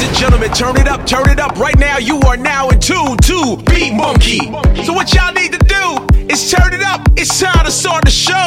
and gentlemen, turn it up right now. You are now in tune to Beat Monkey. So what y'all need to do is turn it up. It's time to start the show.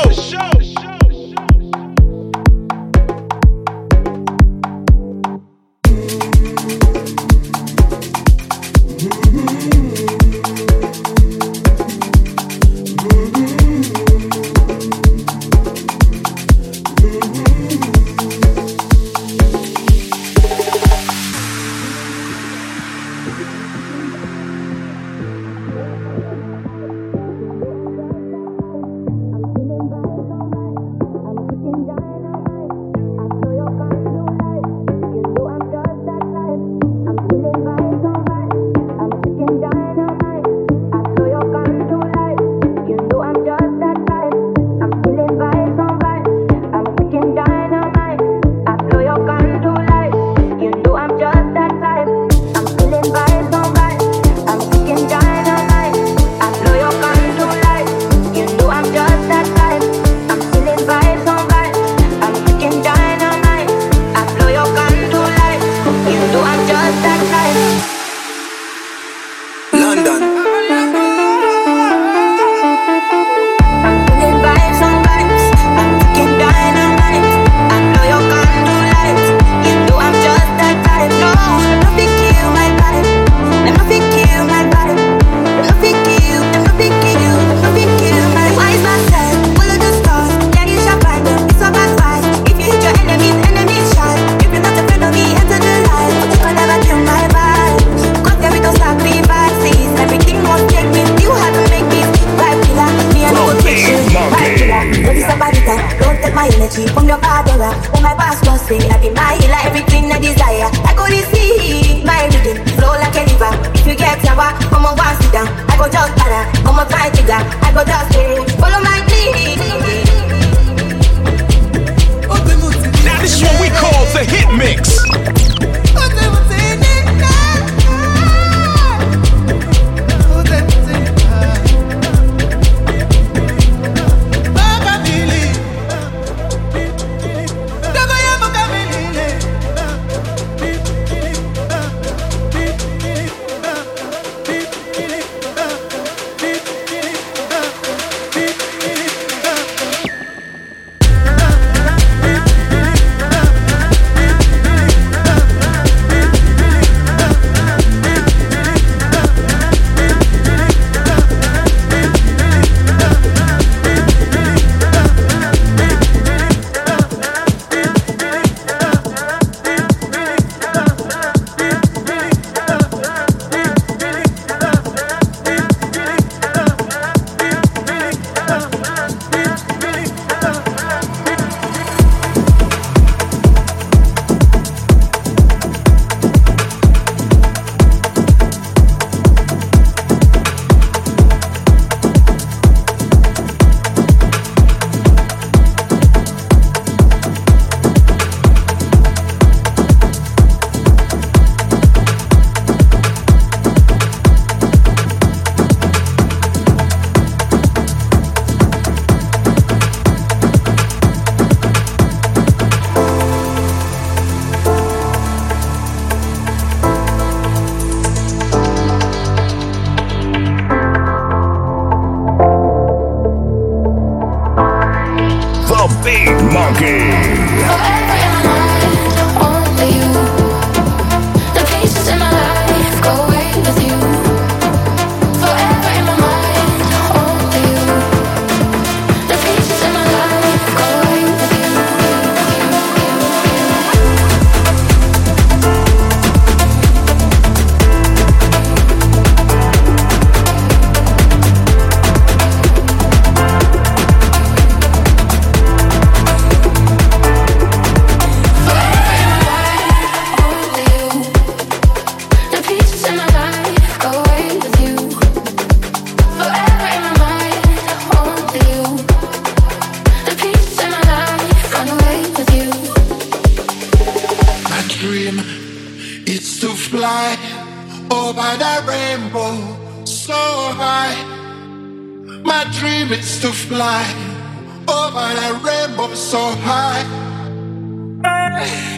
My dream is to fly over that rainbow so high.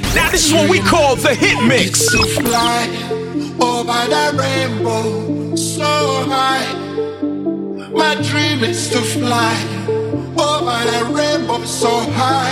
Now this is what we call the hit mix. To fly over the rainbow so high. My dream is to fly over the rainbow so high.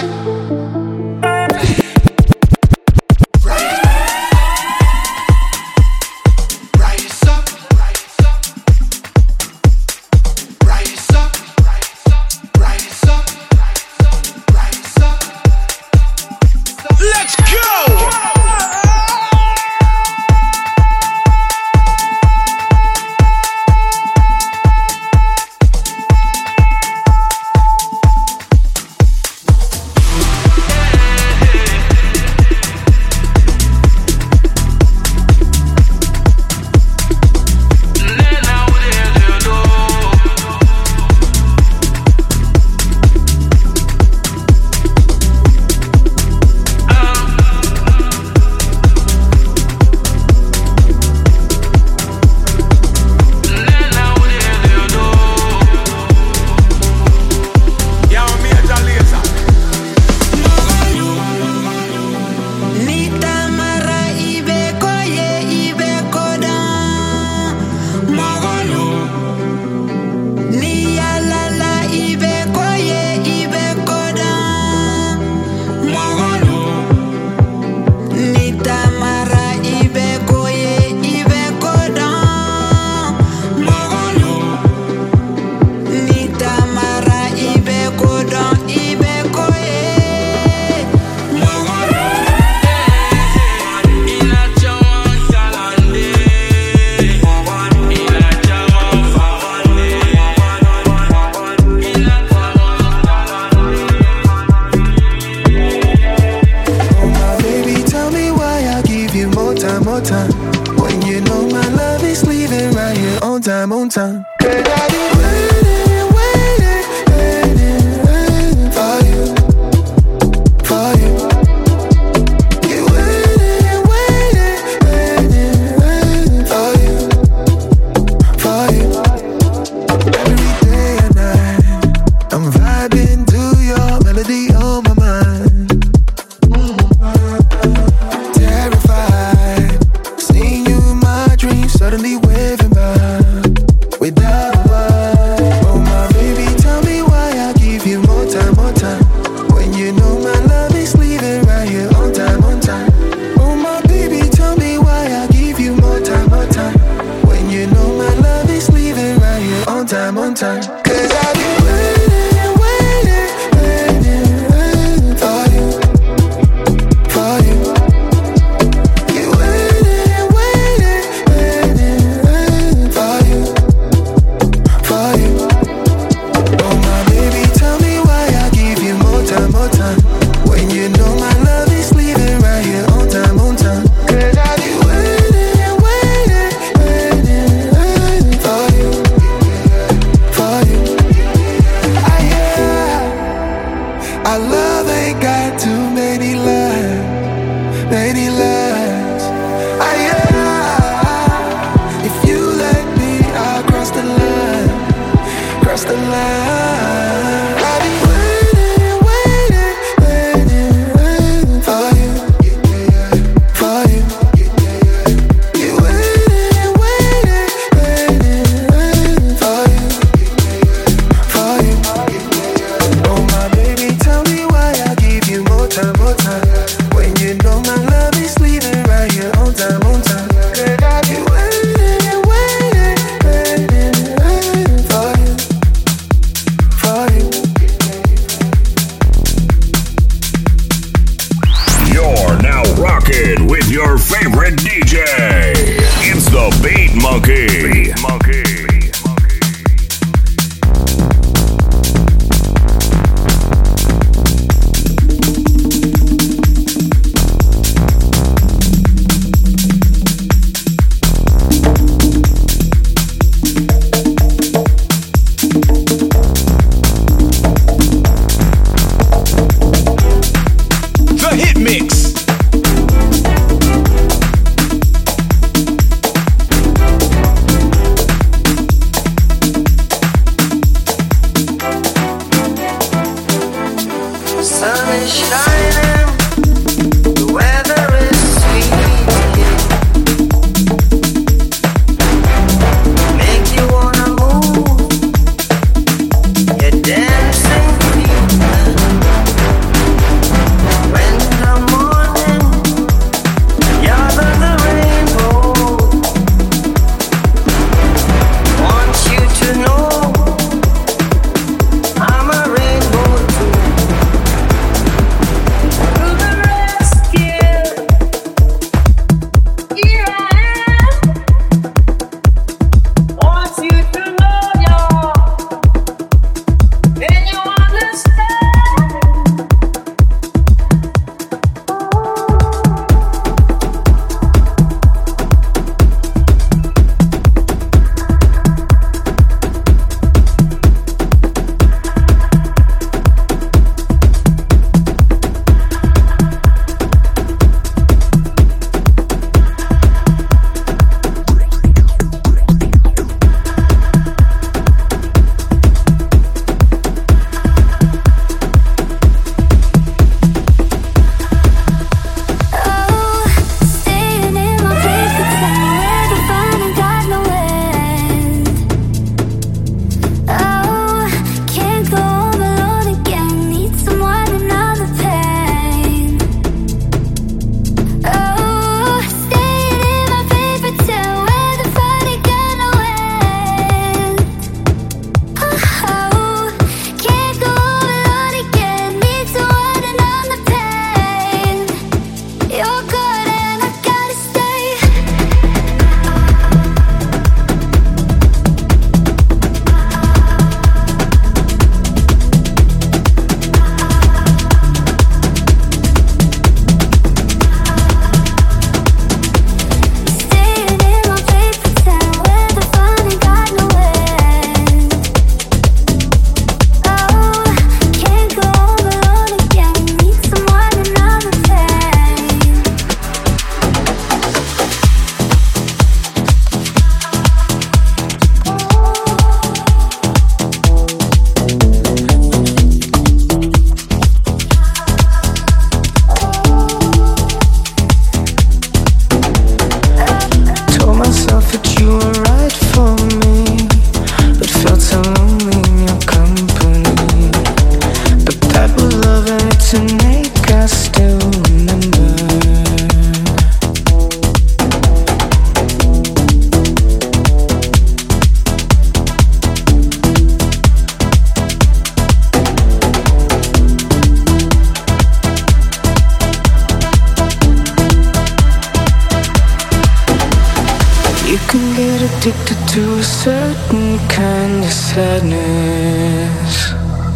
addicted to a certain kind of sadness,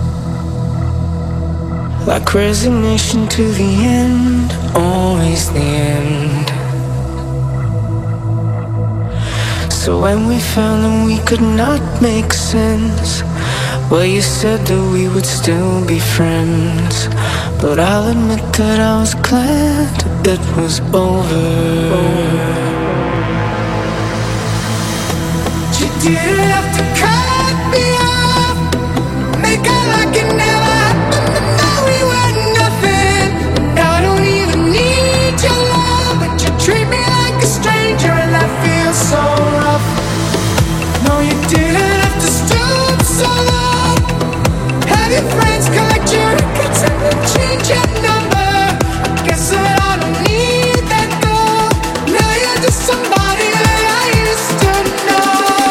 like resignation to the end, always the end. So when we found that we could not make sense, well, you said that we would still be friends, but I'll admit that I was glad it was over. You didn't have to cut me off, make it like it never happened, but now we were nothing. Now I don't even need your love, but you treat me like a stranger and that feels so rough. No, you didn't have to stoop so low, have your friends collect your records and then change your number. I guess that I don't need that though. Now you're just somebody that I used to know.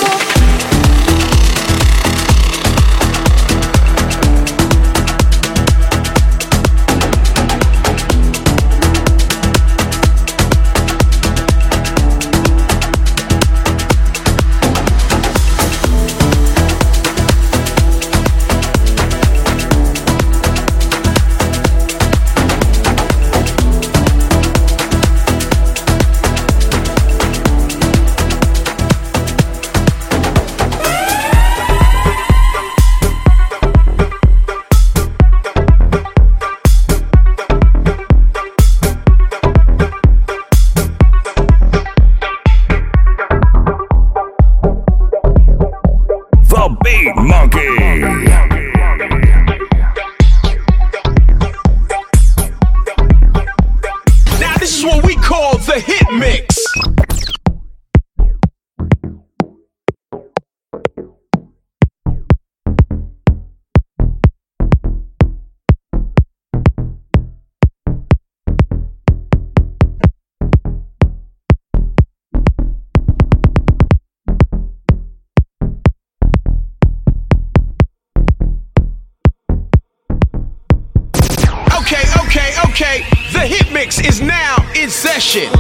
Okay, the hit mix is now in session.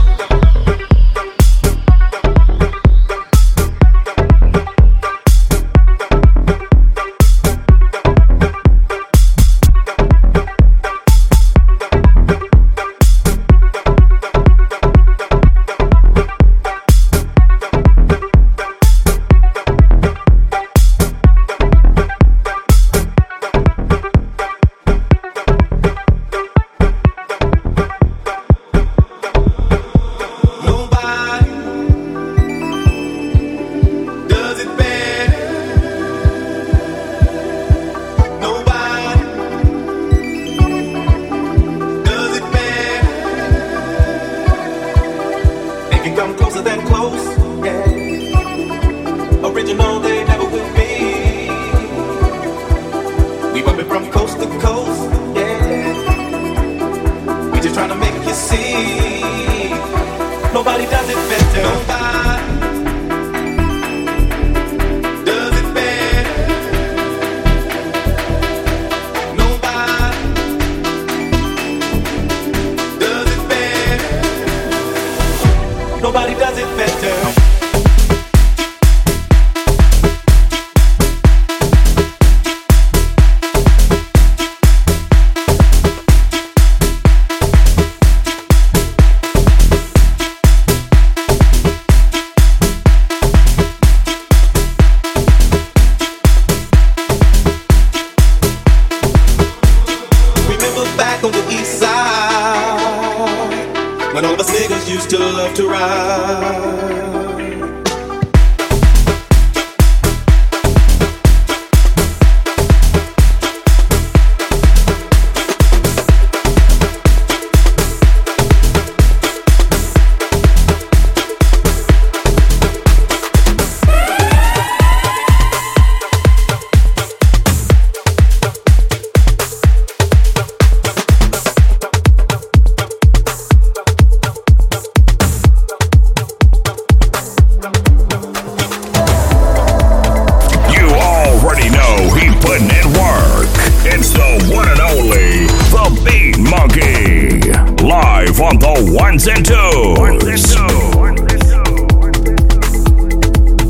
ones and twos.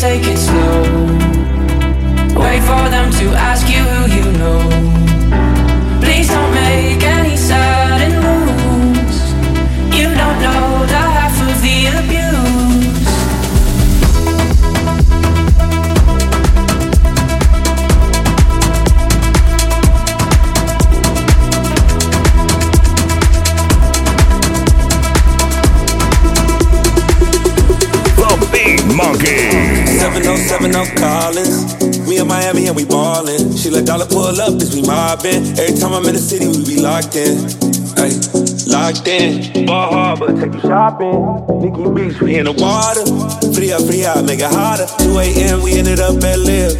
take it slow. Wait for them to ask you who you know. Please don't make any sudden moves. You don't know the half of the abuse. Monkey 7070 Collins. We in Miami and we ballin'. She let dollar pull up as we mobbin'. Every time I'm in the city, we be locked in. Ay, locked in. Bar Harbor, take you shopping. Nikki Beach, we in the water. Fria, make it hotter. 2 a.m. we ended up at Live.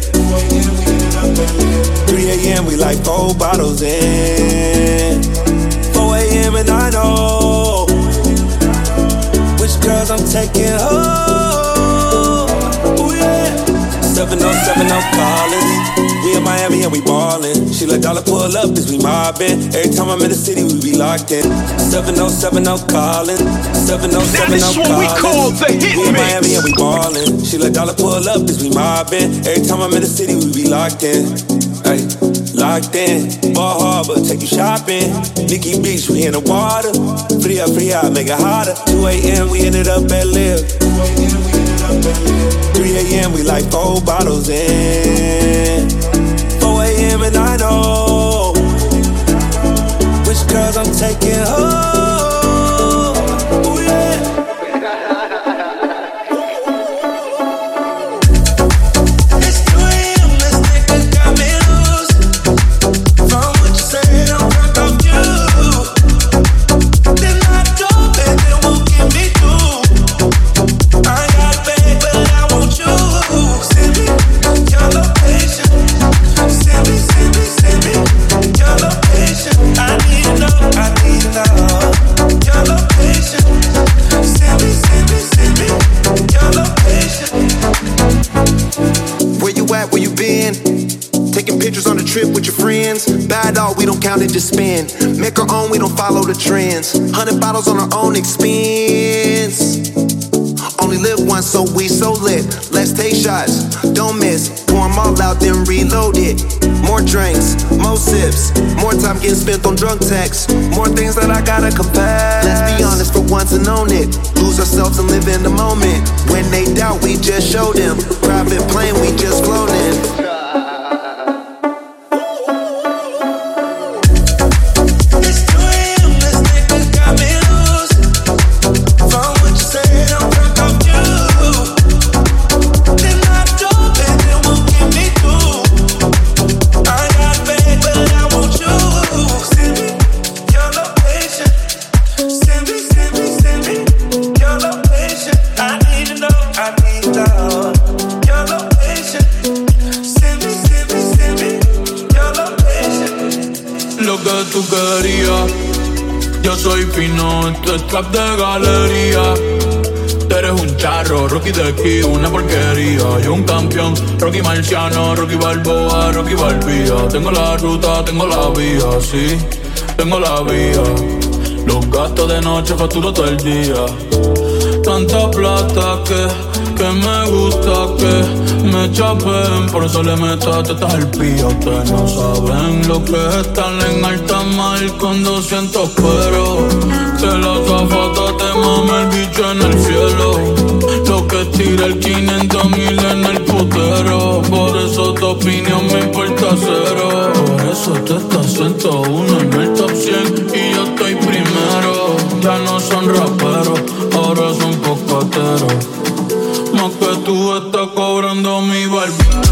3 a.m. we like 4 bottles in. 4 a.m. and I know which girls I'm taking home. 7070 Collins. We in Miami and we ballin'. She let dollar pull up as we mobbin'. Every time I'm in the city, we be locked in. 7070 Collins. 7070 Collins. What we call the hit we in Miami and we ballin'. She let dollar pull up as we mobbin'. Every time I'm in the city, we be locked in. Ay, locked in. Bar Harbor, take you shopping. Nikki Beach, we in the water. Fria, make it hotter. 2 a.m. we ended up at Live. 3 a.m. we like 4 bottles in. 4 a.m. and I know which girls I'm taking home. Ooh, yeah. It's 2 a.m. this nigga got me loose. From what you said, I'm drunk off you. Then I dope and then won't get me through. I got bad, but I want you. Send me your location. Send me your location. I need to know your location. Send me your location. Where you at, where you been? Taking pictures on the trip with your friends. Bad dog, we don't count it, just spend. Make our own, we don't follow the trends. 100 bottles on our own expense. Only live once, so we so lit. Let's take shots, don't miss. Pour them all out, then reload it. More drinks, more sips. More time getting spent on drunk texts. More things that I gotta confess. Let's be honest for once and own it. Lose ourselves and live in the moment. When they doubt, we just show them. Private plane, we just floating. Yo soy fino, esto es trap de galería. Tú eres un charro, Rocky de aquí, una porquería. Yo un campeón, Rocky Marciano, Rocky Balboa, Rocky Balbía. Tengo la ruta, tengo la vía, sí, tengo la vía. Los gastos de noche facturo todo el día. Tanta plata que me gusta que me chapen. Por eso le meto a tetas al pío. Ustedes no saben lo que es estar en alta mar con 200 pero que la zafata te mame el bicho en el cielo. Lo que tira el 500,000 en el putero. Por eso tu opinión me importa cero. Por eso tú estás 101 en el top 100 y yo estoy primero. Ya no son raperos, ahora son cocoteros. Más que tú estás cobrando mi barbero.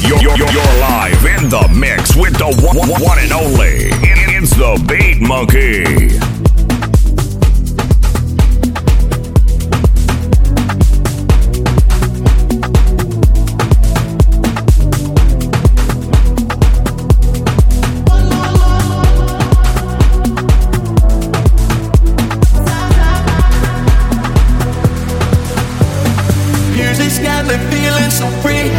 You're live in the mix with the one and only. It's the Beat Monkey. Music's got me feeling so free.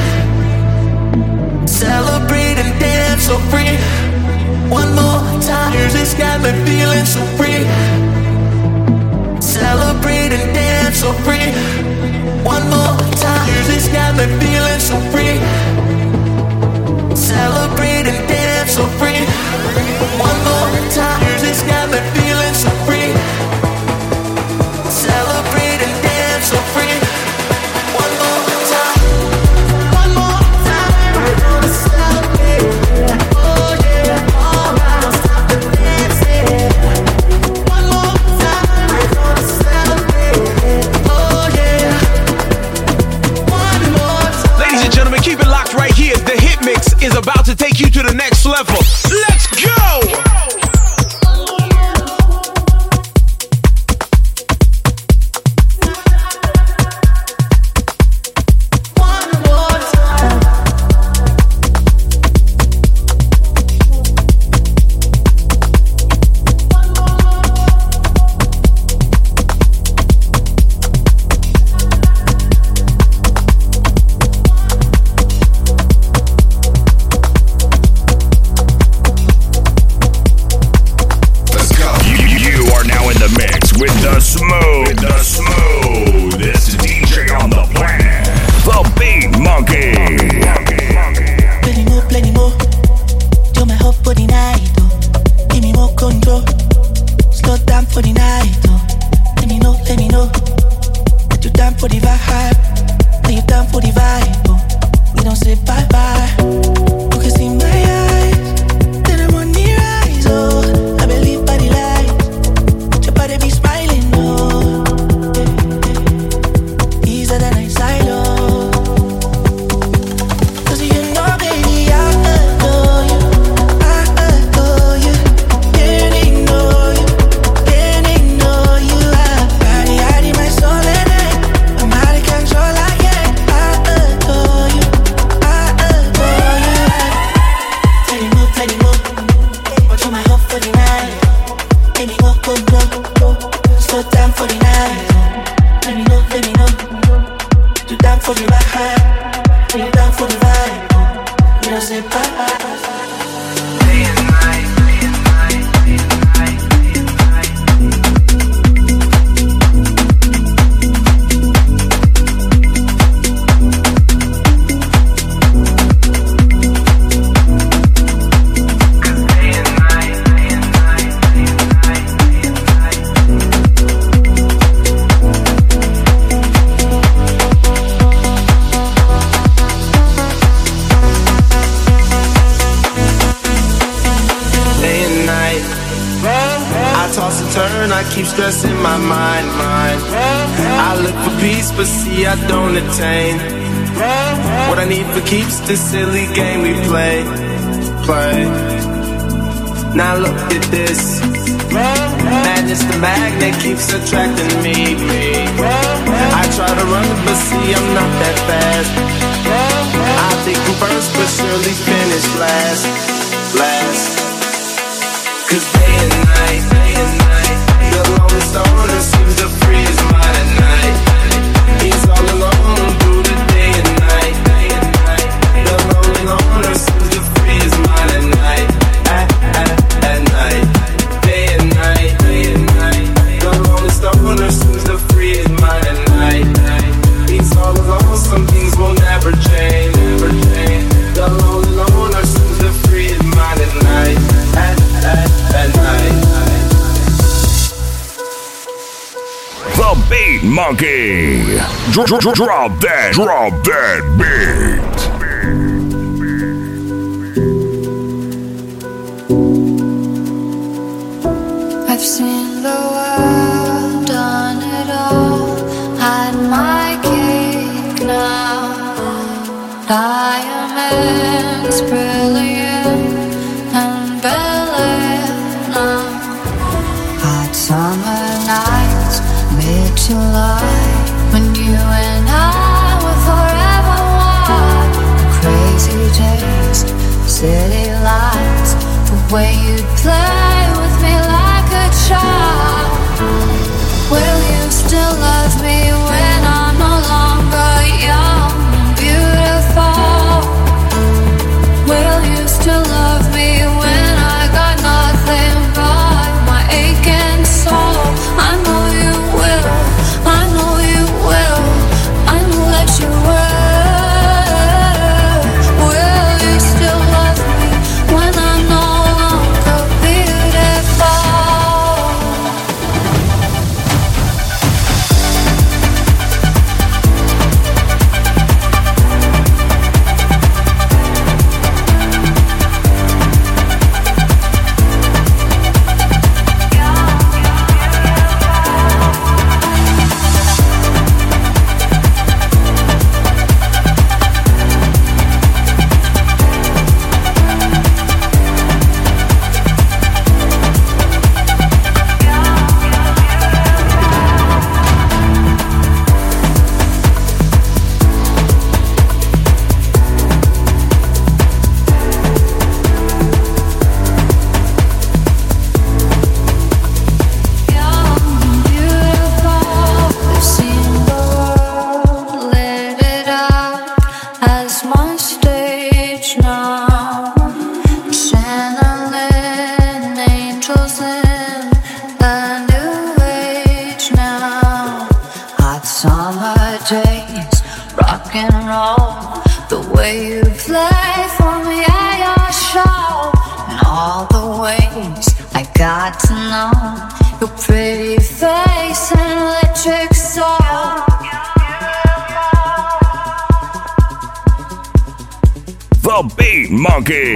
Celebrate and dance so free. One more time. Music's got me feeling so free. Celebrate and dance so free. One more time. Music's got me feeling so free. Celebrate and dance so free. One more time. Music's got me feeling so free. Celebrate and dance so free. One more time. One more time. We're gonna celebrate. Oh yeah, alright. Don't stop the dancing. One more time. We're gonna celebrate. Oh yeah. One more time. Ladies and gentlemen, keep it locked right here. The hit mix is about to take you to the next level. Let's go! This silly game we play. Now look at this. Madness, the magnet keeps attracting me. I try to run, but see I'm not that fast. I think I'm first, but surely finish last. Cause day and night, the lonely stoner seems to free his mind at night. He's all alone through the day and night. The lonely loner seems to free his mind at night. At night. Day and night. The lonely stoner seems to free his mind at night. He's all alone, some things will never change. The lonely loner seems to free his mind at night. At night. The Beat Monkey. Drop that beat. I've seen the world, done it all, had my cake now. I am diamonds brilliant and brilliant now. Hot summer nights, mid-July, when you and I were forever one. Crazy days, city lights, the way you'd play with me like a child. Will you still love me when I'm no longer young and beautiful? Will you still love me when I got nothing but my aching soul? I know you will, I know you will, I know that you will. Will you still love me when I'm no longer beautiful? The Beat Monkey.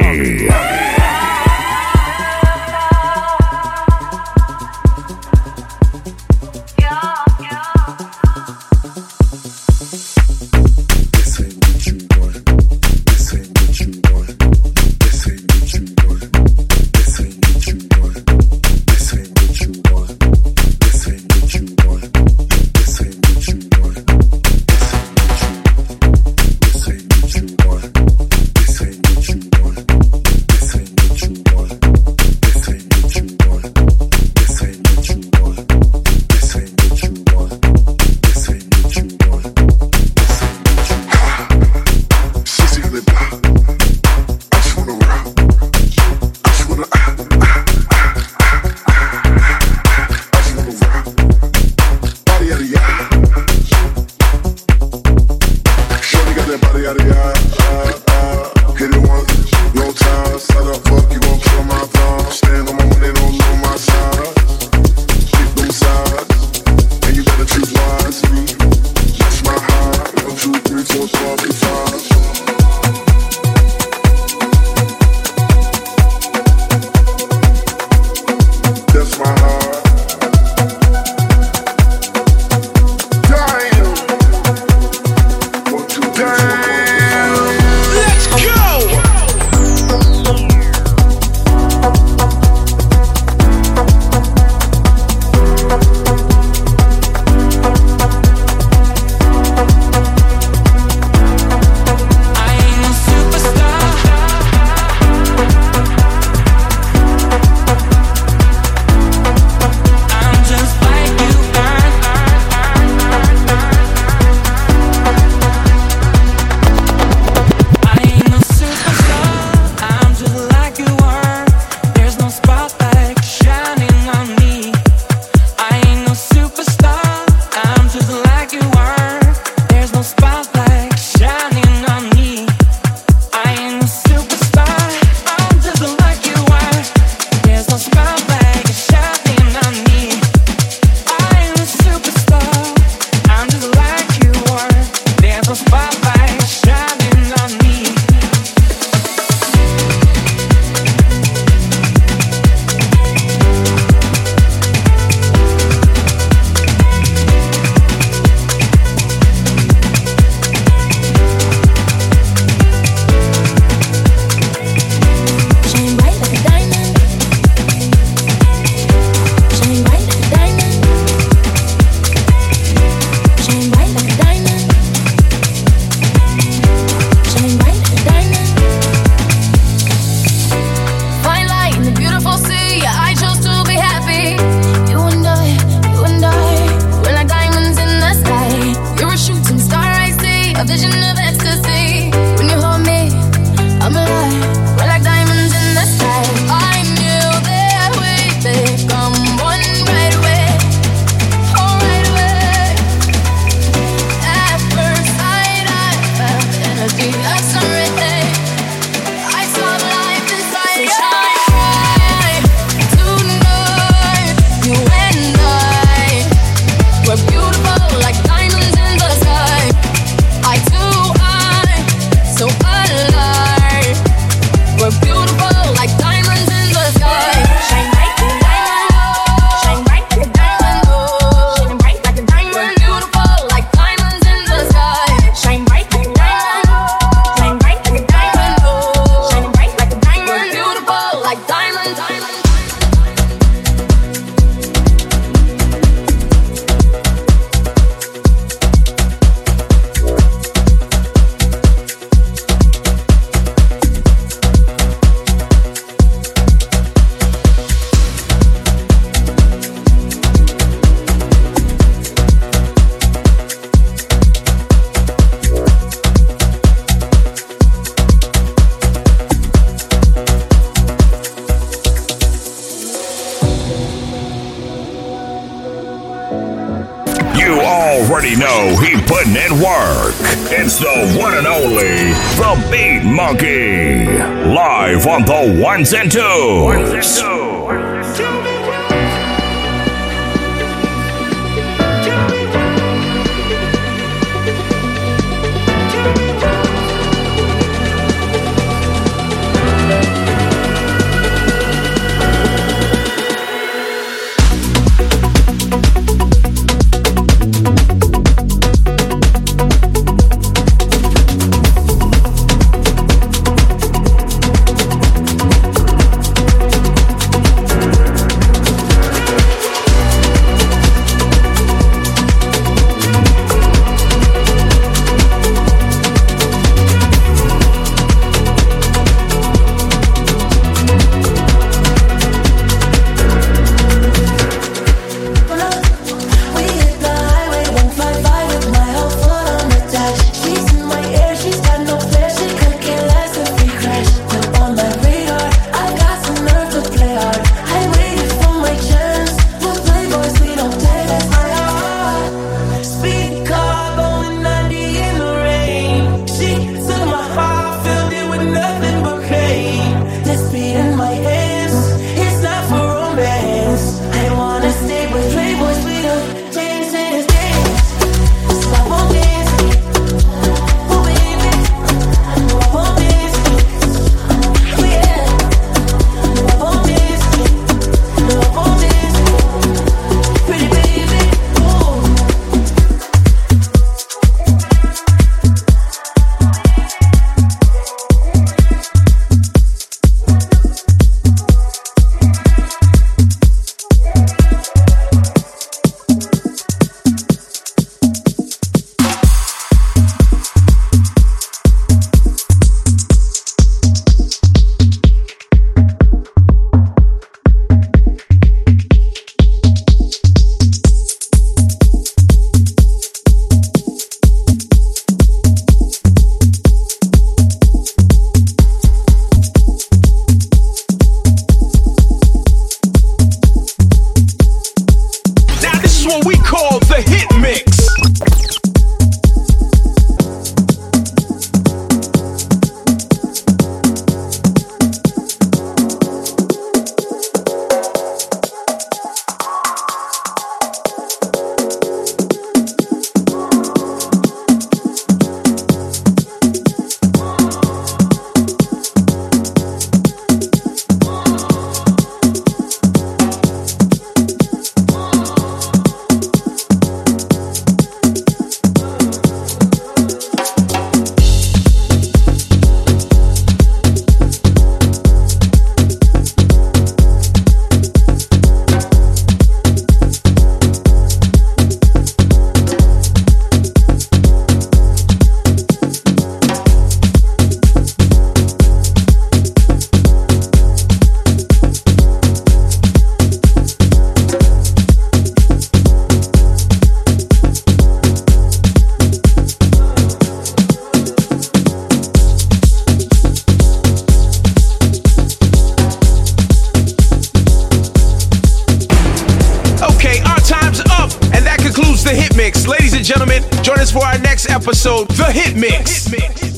the network. It's the one and only The Beat Monkey. Live on the ones and twos. The Hit Mix. Ladies and gentlemen, join us for our next episode, The Hit Mix.